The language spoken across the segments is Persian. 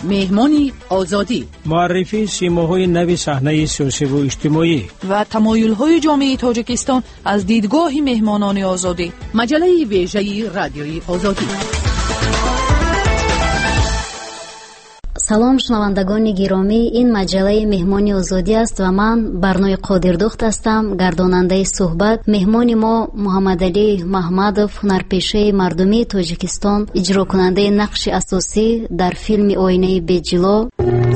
مهمانی آزادی، معرفی سیماهای نوی صحنه سیاسی و اجتماعی و تمایل‌های جامعه تاجیکستان از دیدگاه مهمانان آزادی. مجله ویژه رادیوی آزادی. سلام شنوندگان گرامی، این مجله مهمانی آزادی است و من برنوی قادردخت هستم، گرداننده صحبت. مهمان ما محمد علی محمدов، هنرپیشه مردمی تاجیکستان، اجرا کننده نقش اساسی در فیلم آینه بی‌جلو.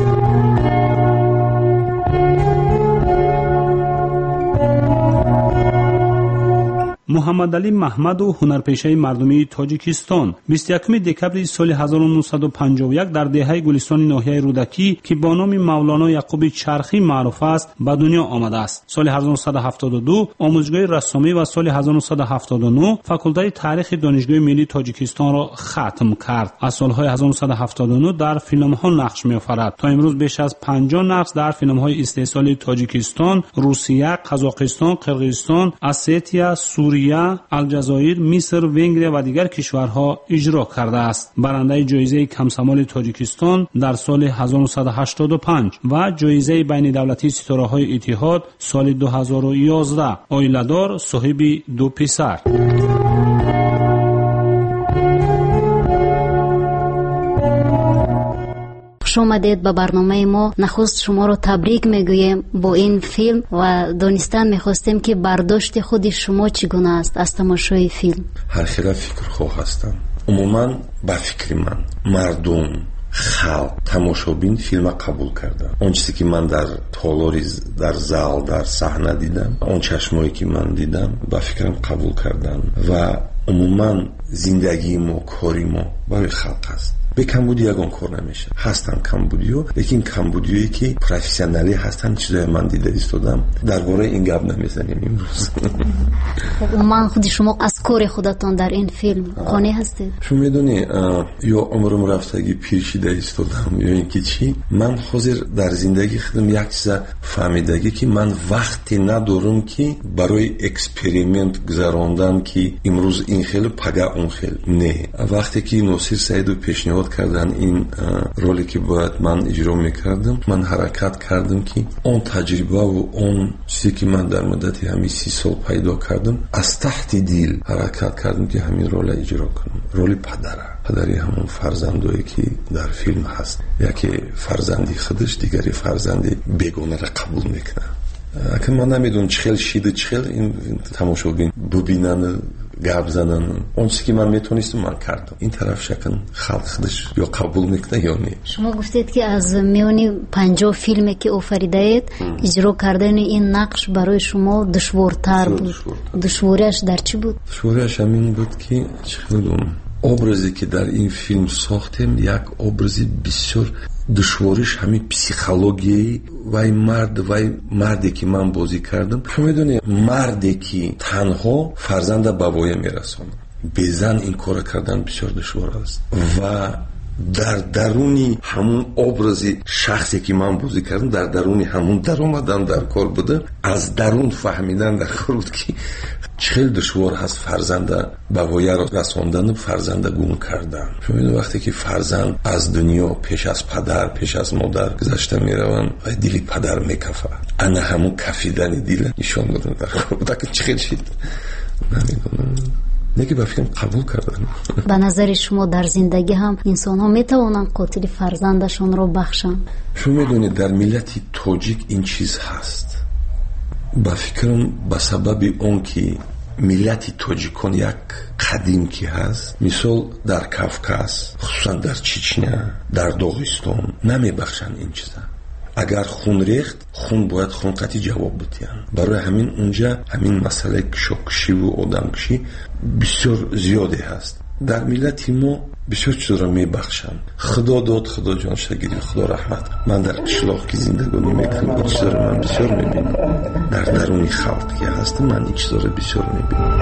محمد علی محمدov هنرپیشه مردمی تاجیکستان 21 دکبر سال 1951 در دهه گلستان ناحیه رودکی که با نام مولانا یعقوب چرخی معروف است به دنیا آمده است. سال 1972 آموزشگاه رسامی و سال 1979 فاکولته تاریخ دانشگاه ملی تاجیکستان را ختم کرد. از سالهای 1979 در فیلم‌ها نقش می‌آفرد. تا امروز بیش از 50 نقش در فیلم‌های استحصالی تاجیکستان، روسیه، قزاقستان، قرقیزستان، اسیتیا، سوریه، الجزایر، مصر، ونگریا و دیگر کشورها اجرا کرده است. برنده جایزه کمسمال تاجیکستان در سال 1985 و جایزه بین دولتی ستاره‌های اتحاد سال 2011. آیله‌دار، صاحب 2 پسر. خوش آمدید به برنامه ما. نخست شما رو تبریک میگویم با این فیلم و دانستن میخواستیم که برداشت خود شما چگونه است از تماشای فیلم. هر خیلی فکرخواه هستم. عموما با فکر من مردم خلق تماشابین فیلم قبول کردن. اون چیزی که من در تالاری، در زال، در صحنه دیدم، اون چشمایی که من دیدم با فکرم قبول کردن و عموما زندگی ما، کاری ما برای خلق است. به کمبودی یگان کار نمیشه. هستن کمبودیو، لیکن کمبودیویی که پروفسیونالی هستن چیزای من دیده ایستادم. درباره این گپ نمیزنیم امروز. من خود شما از کار خودتان در این فیلم قانع هستید؟ شما میدونی یا عمرم رفتگی پیرشیده ایستادم یا اینکه چی، من حاضر در زندگی خودم یک چیز فهمیدگی که من وقتی ندارم که برای اکسپریمنت گذراندن که امروز این خیلی پگه اون خیلی نه. وقتی که ناصر سعیدو پیشنهاد کردن این رولی که باید من اجرا میکردم، من حرکت کردم که اون تجربه و اون چیزی که من در مدت همین 30 سال پیدا کردم از تحت دل حرکت کردم که همین رول اجرا کنم. رولی پدری همون فرزندایی که در فیلم هست، یکی فرزندی خودش، دیگری فرزندی بیگانه را قبول میکنه. اگه من نمیدونم چخیل شیده چخیل این تماشاگین ببینن گپ زدن، اون چیزی که من میتونستم من کردم. این طرف شکن خلق خودش یا قبول میکنه یا نه. شما گفتید که از میانی 50 فیلمی که آفریده اید اجرا کردن این نقش برای شما دشوارتر بود. دشواریش در چی بود؟ دشواریش همین بود که چخیلون образи که در این فیلم ساختیم یک образи بسیار دشواریش همین پسیخولوژی و مردی که من بازی کردم. شما میدونی مردی که تنها فرزند بابای میرسونه، بزن این کار کردن بسیار دشوار است و در درونی همون образи شخصی که من بازی کردم، در درونی همون در اومدن در کار بوده، از درون فهمیدن در کار بود که چقدر دشوار هست فرزند بابای را رساندن و فرزند گم کردن. شما میدونید وقتی که فرزند از دنیا پیش از پدر، پیش از مادر گذشته میروند و دل پدر میکفه، انا همون کفیدن دل نشان دادن در کار بود که چقدر شد نمیدونم نگه با فیلم قبول کردن. به نظر شما در زندگی هم انسان ها میتوانند قاتل فرزندشون رو بخشن؟ شما میدونید در ملت تاجیک این چیز هست. با فکرم به سبب اون که ملت تاجیکان یک قدیم که هست، مثال در کافکاس، خصوصا در چچنیا، در داغستان نمیبخشن این چیزا. اگر خون ریخت، خون باید خون قطعی جواب بدهن. برای همین اونجا همین مسئله کشی و آدمکشی بسیار زیاده هست. در ملت ما بسیار چیز را میبخشن. خدا داد، خدا جان شگیری، خدا رحمت. من در قشلاق که زندگانی میکنم این چیز را من بسیار میبینم. در درونی خلق که هستم من این چیز را بسیار میبینم.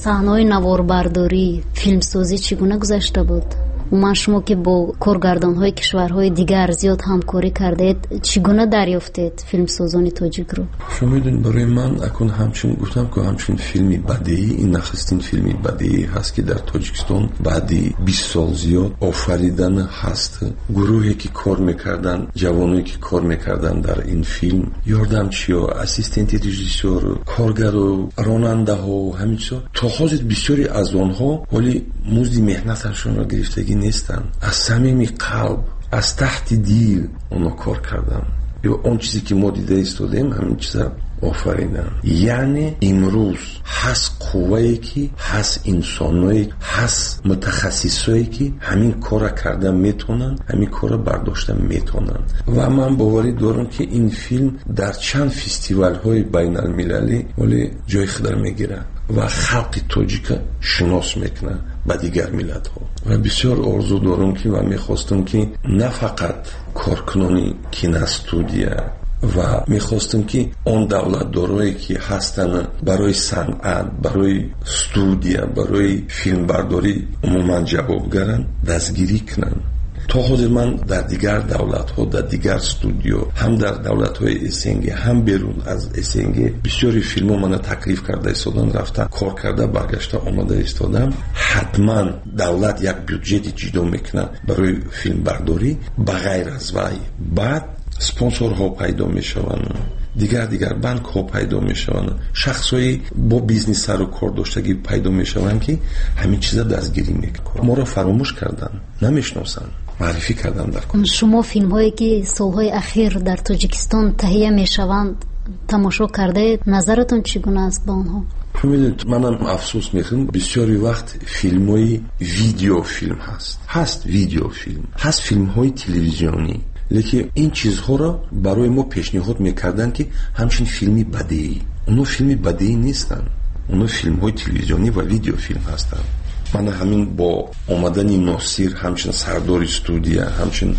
صحنه‌های نواربرداری فیلمسازی چگونه گذشته بود؟ عموما شما که با کارگردان‌های کشورهای دیگر زیاد همکاری کردید، چگونه دریافتید فیلمسازان تاجیک رو؟ شما میدونید برای من اکنون همچون گفتم که همچون فیلمی بدیعی، این نخستین فیلمی بدیعی هست که در تاجیکستان بعدی 20 سال زیاد آفریدن هست. گروهی که کار میکردن، جوانایی که کار میکردن در این فیلم، یاردمچی‌ها، اسیستنت رژیسور، کارگر و راننده ها، همین چیزا، تا حاضر بسیاری از آنها ولی مزد مهنتشون را گرفتگی نیستن. از صمیم قلب، از تحت دیل اونا کار کردن. یا اون چیزی که ما دیده ایستادیم همین چیزا آفریدن. یعنی امروز هست قوه‌ای که هست انسانایی، هست متخصصایی که همین کار کردن میتونن، همین کار برداشتن میتونن. و من باوری دارم که این فیلم در چند فستیوال های بین المللی ولی جای خود میگیره و خلق تاجیک شناس میکنه با دیگر ملت ها. و بسیار آرزو دارم که و میخواستم که نه فقط کارکنانی کیناستودیا و میخواستم که اون دولت دارایی که هستن برای صنعت، برای استودیا، برای فیلم برداری عموما جوابگرن دستگیری کنن. تا حاضر من در دیگر دولت ها، در دیگر استودیو، هم در دولت های اسنگ هم بیرون از اسنگ بسیاری فیلم ها من تکلیف کرده ایستادن، رفته کار کرده برگشته آمده ایستادم. حتما دولت یک بودجت جدا میکنه برای فیلم برداری، بغیر از وی بعد سپانسورها پیدا میشوند، دیگر بانک ها پیدا میشوند، شخصایی با بیزنس سر و کار داشتگی پیدا میشوند که همین چیزا دستگیری میکنن. ما را فراموش کردن، نمیشناسن، معرفی کردن. در شما فیلم هایی که سالهای اخیر در تاجیکستان تهیه میشوند تماشا کرده، نظرتون چگونه است با آنها؟ میدونید منم افسوس میکنم بسیاری وقت فیلم های ویدیو فیلم هست ویدیو فیلم، هست فیلم های تلویزیونی، لیکن این چیزها را برای ما پیشنهاد میکردن که همچین فیلمی بدیعی. اونو فیلمی بدیعی نیستن، اونو فیلم های تلویزیونی و ویدیو فیلم هستن. من همین با آمدن ناصیر، همچنین سردار استودیا، همچنین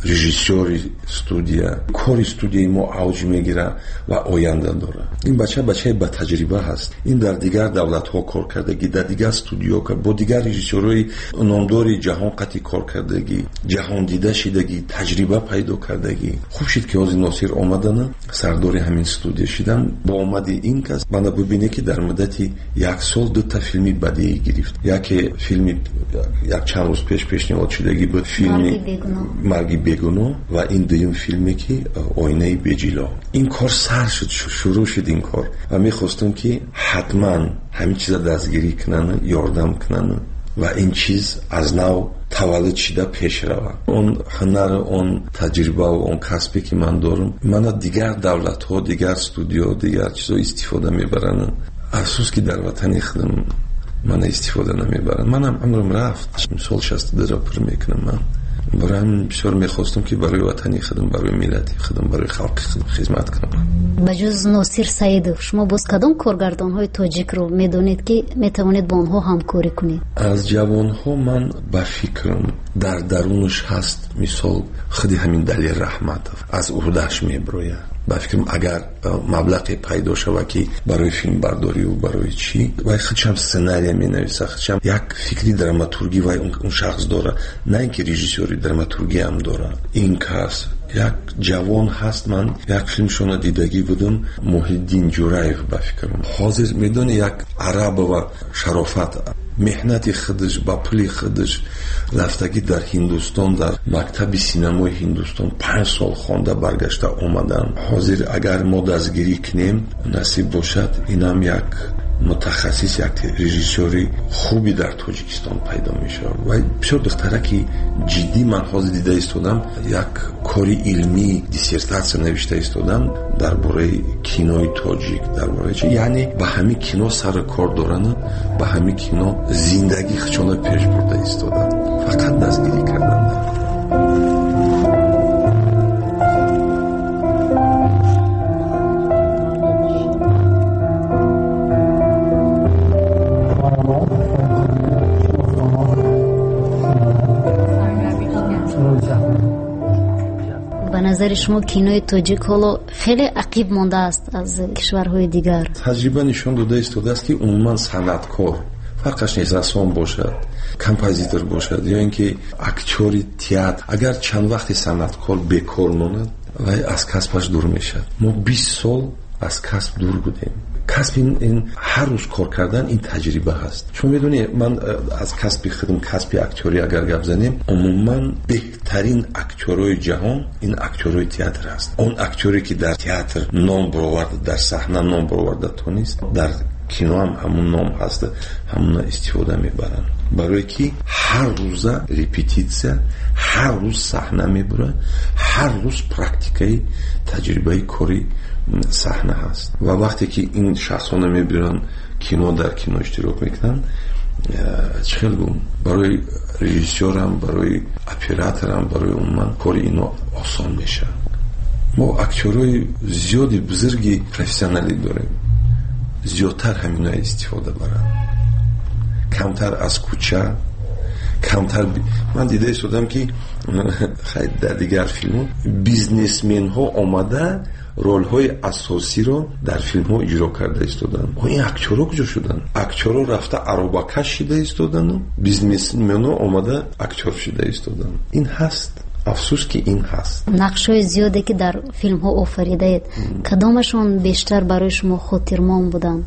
رژیسور استودیا، کار استودیای ما اوج میگیره و آینده داره. این بچه با تجربه هست. این در دیگر دولت ها کار کردگی، در دیگر استودیو که با دیگر رژیسورای نامدار جهان قطعی کار کردگی، جهان دیده شدگی، تجربه پیدا کردگی. خوب شد که از ناصیر آمدن سردار همین استودیو شدن. با آمد این کس بنا ببینه که در مدت یک سال 2 تا فیلمی بدیعی گرفت. یکی فیلمی یک چند روز پیشنهاد شدگی بود، فیلمی مرگی بیگناه، و این دویم فیلمی که آینه بجیلا. این کار سر شد، شروع شد این کار و میخواستم که حتما همین چیزا دستگیری کنن، یاردم کنن و این چیز از نو تولد شده پیش روه. اون هنر، اون تجربه و اون کسبی که من دارم، من دیگر دولت ها، دیگر استودیو، دیگر چیزا استفاده میبرن. افسوس که در وطن خودم من استفاده نمیبرم. منم عمرم رفت، سال 62 را پر میکنم. من برای همین بسیار میخواستم که برای وطنی خودم، برای ملتی خودم، برای خلق خدمت کنم. بجز ناصیر سعیدов شما باز کدام کارگردان های تاجیک رو میدونید که میتوانید با آنها همکاری کنید؟ از جوان ها من با فکرم در درونش هست مثال خودی همین دلیل رحمتov از عهدهش میبروید. با فکرم اگر مبلغی پیدا شود که برای فیلم برداری و برای چی و خودشم سناریو می نویسه، خودشم یک فکری دراماتورگی و اون شخص داره، نه اینکه رژیسوری دراماتورگی هم داره. این کس یک جوان هست. من یک فیلمشون دیدگی بودم، محیدین جورایف با فکرم حاضر میدونه یک عرب و شرافت مهنت خودش با پولی خودش رفتگی در هندوستان، در مکتب سینمای هندوستان 5 سال خوانده برگشته اومدن. حاضر اگر ما دستگیری کنیم نصیب باشد اینم یک متخصص، یک رژیسوری خوبی در تاجیکستان پیدا میشه. و بسیار دختره که جدی من حاضر دیده ایستادم، یک کاری علمی دیسرتاسیون نوشته ایستادم درباره کینوی تاجیک، درباره چه، یعنی با همین کینو سر کار دارن، با همین کینو زندگی خودشون پیش برده ایستادن، فقط دستگیری کردن. نظر شما کینوی تاجیک حالا خیلی عقیب مانده است از کشورهای دیگر؟ تجربه نشون داده است که عموما صنعتکار فرقش نیست رسام باشد، کمپوزیتور باشد یا اینکه اکتوری تئاتر. اگر چند وقتی صنعتکار بیکار ماند و از کسبش دور میشد. ما 20 سال از کسب دور بودیم. کسب این هر روز کار کردن این تجربه هست. شما میدونی من از کسب خودم، کسب اکتوری اگر گپ زنیم، عموما بهترین اکتورای جهان این اکتورای تئاتر هست. اون اکتوری که در تئاتر نام برآورده، در صحنه نام برآورده تونست، در کینو هم همون نام هست، همون استفاده میبرن. برای که هر روز ریپیتیسیا، هر روز صحنه میبره، هر روز پرکتیکای تجربه کاری صحنه هست. و وقتی که این شخصان میبرن کینو، در کینو اشتراک میکنن، چخیل گون برای رژیسور هم، برای اپراتور هم، برای اون من کاری اینو آسان میشه. ما اکتورای زیادی بزرگی پروفسیونالی داریم، زیادتر همینا استفاده برن، کمتر از کوچه، کمتر من دیده شدم که خیلی در دیگر فیلم بیزنسمن ها آمده رول های اساسی رو در فیلم ها اجرا کرده استودن. این اکتورها کجا شدن؟ اکتورها رفته عروبکش شده استودن و بیزنسمن ها آمده اکتور شده استودن. این هست. افسوس که این هست. نقش‌های زیادی که در فیلم ها آفریده اید، کدامشون بیشتر برای شما خاطرمان بودن؟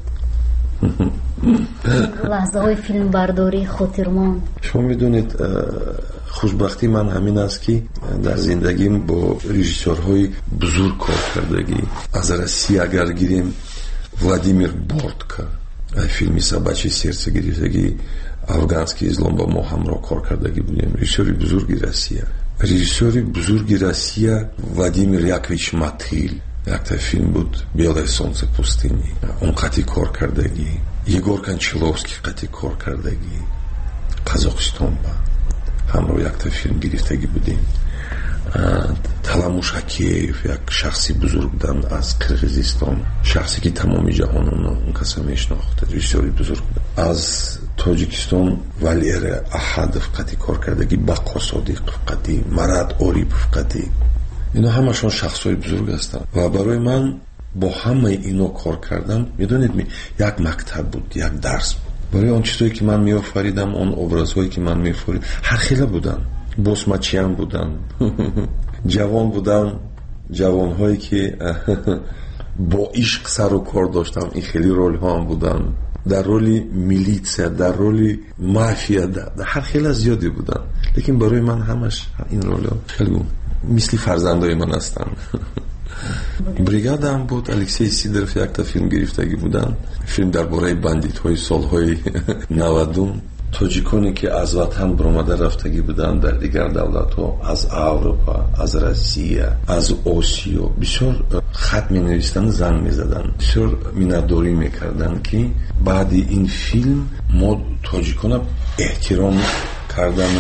لحظه های فیلم برداری خاطرمان. شما میدونید خوشبختی من همین است که در زندگیم با رژیسورهای بزرگ کار کردگی. از روسیه اگر گیریم ولادیمیر بортко، فیلمی «Собачье сердце» گرفتگی، افغانسکی ازلام با ما همراه کار کردگی بودیم. رژیسوری بزرگی روسیه، رژیسوری بزرگی روسیه ولادیمیر یاکوویچ ماتیل. یک تا فیلم بود «Белое солнце пустыни». اون قطعی کار کردگی. یگور کنچلوفسکی قطعی کار کردگی. قزاقستان با همراه یک تا فیلم گرفتگی بودیم. تلاموش حکییف یک شخصی بزرگ بودن از قرقیزستان، شخصی که تمامی جهان اون کسا میشناخته، رژیسوری بزرگ بود. از تاجیکستان ولیر احدف قطعی کار کردگی، بقا صادق قطعی، مراد اوریپف قطعی. اینا همشون شخصای بزرگ هستن و برای من با همه اینا کار کردم. میدونید یک مکتب بود، یک درس بود. برای اون چیزایی که من میآفریدم، اون ابرازهایی که من میآفریدم، هر خیلی بودن. بوسماچیان بودن، جوان بودن، جوانهایی که با عشق سر و کار داشتم. این خیلی رول ها هم بودن، در رولی میلیتسیا، در رولی مافیا، در هر خیلی زیادی بودن. لیکن برای من همش این رول ها خیلی مثل فرزندای من هستن. بریگادا هم بود، الکسی سیدروف یک تا فیلم گرفتگی بودن، فیلم درباره بندیت های سالهای 90. تاجیکانی که از وطن برآمده رفتگی بودن در دیگر دولت ها، از اروپا، از روسیه، از آسیا، بسیار خط می نویستن، زنگ می زدن، بسیار مینتداری می کردن که بعد این فیلم ما تاجیکان احترام کردن،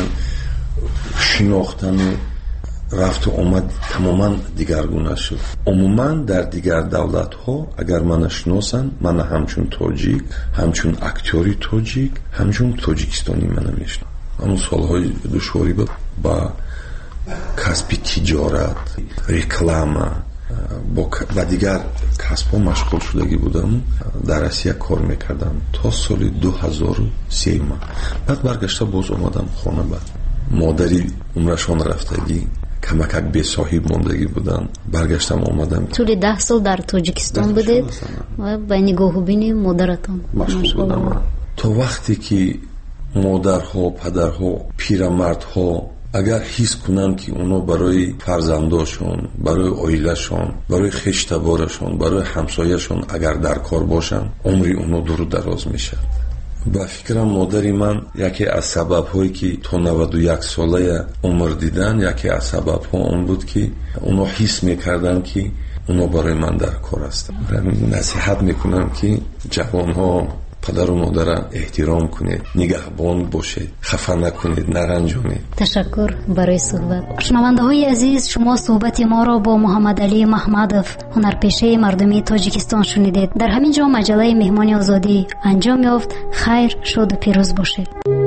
شناختن، رفت و آمد تماما دیگرگونه شد. عموما در دیگر دولت ها اگر من شناسن، من همچون تاجیک، همچون اکتوری تاجیک، همچون تاجیکستانی من میشنم. همون سالهای دشواری بود با کسب تجارت، رکلام و دیگر کسب ها مشغول شدگی بودم. در روسیه کار میکردم تا سال 2003. بعد برگشته باز آمدم خانه. بعد مادری عمرشان رفتگی، کمکک به صاحب موندگی بودن. برگشتم آمدم. طول 10 سال در تاجیکستان بودید و به نگاه و بین مادرتان مشغول بودم. تا وقتی که مادرها، پدرها، پیرمردها اگر حس کنن که اونا برای فرزنداشون، برای عائله‌شون، برای خشتبارشون، برای همسایه‌شون اگر در کار باشن، عمری اونا دور دراز میشه. با فکرم مادری من یکی از سبب‌هایی که تا 91 ساله عمر دیدن، یکی از سبب‌ها اون بود که اونا حس میکردن که اونا برای من در کار هستن. نصیحت میکنم که جوان‌ها پدر و مادر احترام کنید، نگهبان باشید، خفه نکنید، نرنجونید. تشکر برای صحبت. شنونده های عزیز، شما صحبت ما را با محمد علی محمدوف، هنرپیشه مردمی تاجیکستان شنیدید. در همین جا مجله مهمان آزادی انجام یافت. خیر، شاد و پیروز باشید.